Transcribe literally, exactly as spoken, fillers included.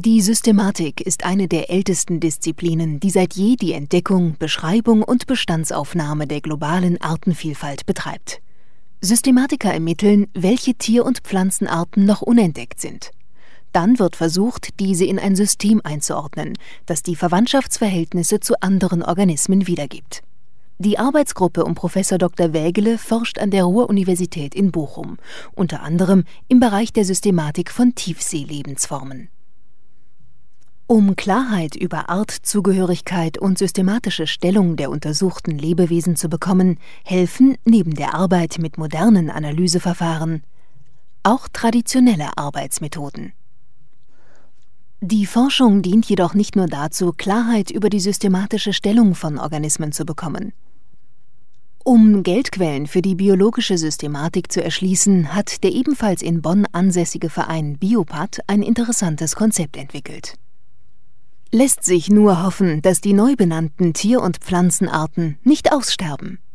Die Systematik ist eine der ältesten Disziplinen, die seit je die Entdeckung, Beschreibung und Bestandsaufnahme der globalen Artenvielfalt betreibt. Systematiker ermitteln, welche Tier- und Pflanzenarten noch unentdeckt sind. Dann wird versucht, diese in ein System einzuordnen, das die Verwandtschaftsverhältnisse zu anderen Organismen wiedergibt. Die Arbeitsgruppe um Professor Doktor Wägele forscht an der Ruhr-Universität in Bochum, unter anderem im Bereich der Systematik von Tiefseelebensformen. Um Klarheit über Artzugehörigkeit und systematische Stellung der untersuchten Lebewesen zu bekommen, helfen neben der Arbeit mit modernen Analyseverfahren auch traditionelle Arbeitsmethoden. Die Forschung dient jedoch nicht nur dazu, Klarheit über die systematische Stellung von Organismen zu bekommen. Um Geldquellen für die biologische Systematik zu erschließen, hat der ebenfalls in Bonn ansässige Verein Biopath ein interessantes Konzept entwickelt. Lässt sich nur hoffen, dass die neu benannten Tier- und Pflanzenarten nicht aussterben.